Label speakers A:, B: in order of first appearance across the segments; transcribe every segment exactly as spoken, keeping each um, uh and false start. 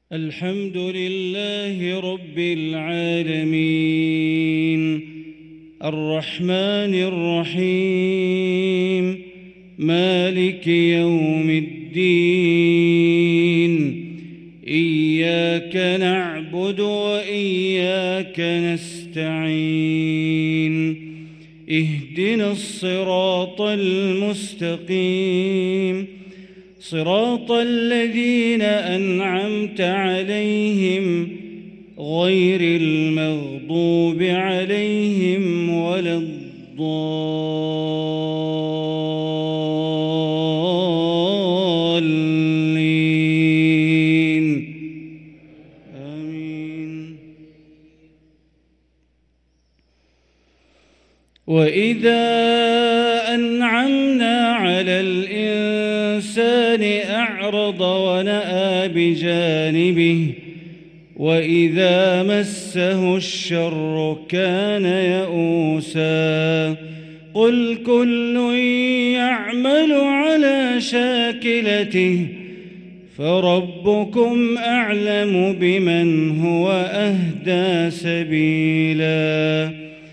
A: الحمد لله رب العالمين الرحمن الرحيم مالك يوم الدين إياك نعبد وإياك نستعين اهدنا الصراط المستقيم صراط الذين أنعمت عليهم غير المغضوب عليهم ولا الضالين آمين. وإذا أنعمنا على الإنسان أعرض ونأى بجانبه وإذا مسه الشر كان يئوسا قل كل يعمل على شاكلته فربكم أعلم بمن هو أهدى سبيلا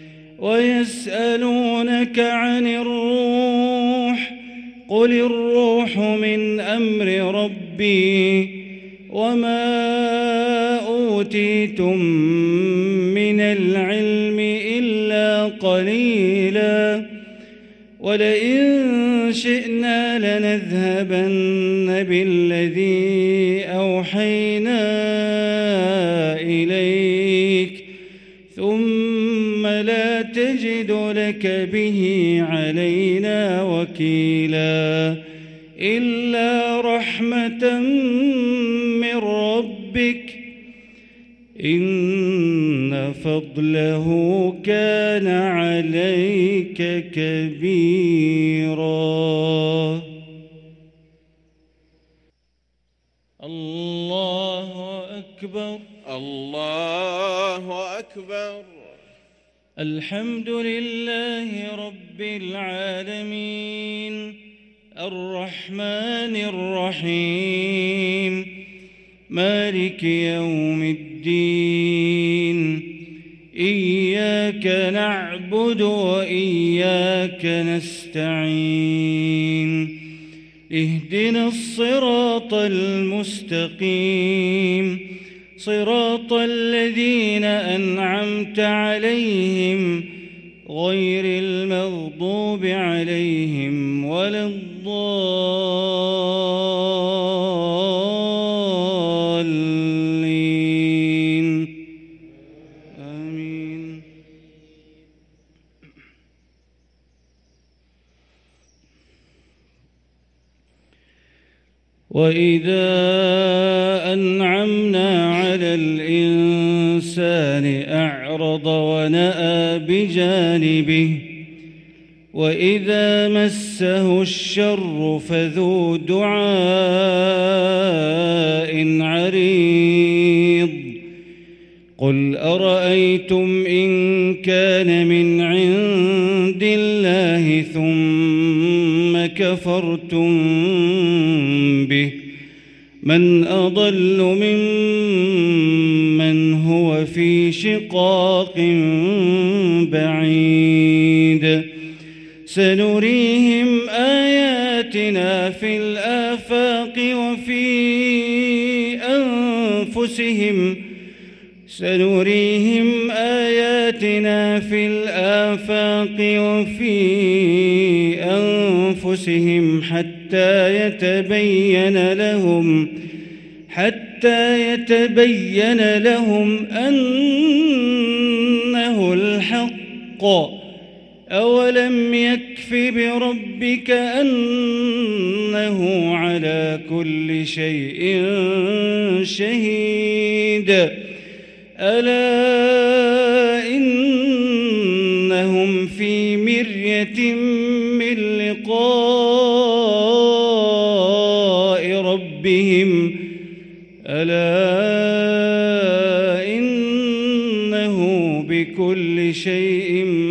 A: ويسألونك عن الروح قل الروح من أمر ربي وما أوتيتم من العلم إلا قليلا ولئن شئنا لنذهبن بالذي أوحينا إليك ثم لا تجد لك به علينا وكيلا إلا رحمة من ربك إن فضله كان عليك كبيرا. الله أكبر
B: الله أكبر.
A: الحمد لله رب العالمين الرحمن الرحيم مالك يوم الدين إياك نعبد وإياك نستعين اهدنا الصراط المستقيم صراط الذين أنعمت عليهم غير المغضوب عليهم ولا الضالين آمين. وإذا أنعمنا على الإنسان أعرض ونأى بجانبه وإذا مسه الشر فذو دعاء عريض قل أرأيتم إن كان من عند الله ثم كفرتم به من أضل ممن هو في شقاق بعيد سنريهم آياتنا في الآفاق وفي أنفسهم سنريهم آياتنا في الآفاق وفي أنفسهم حتى يتبين لهم حتى يتبين لهم أنه الحق أولم يكف بربك أنه على كل شيء شهيد ألا إنهم في مرية من لقاء ربهم ألا إنه بكل شيء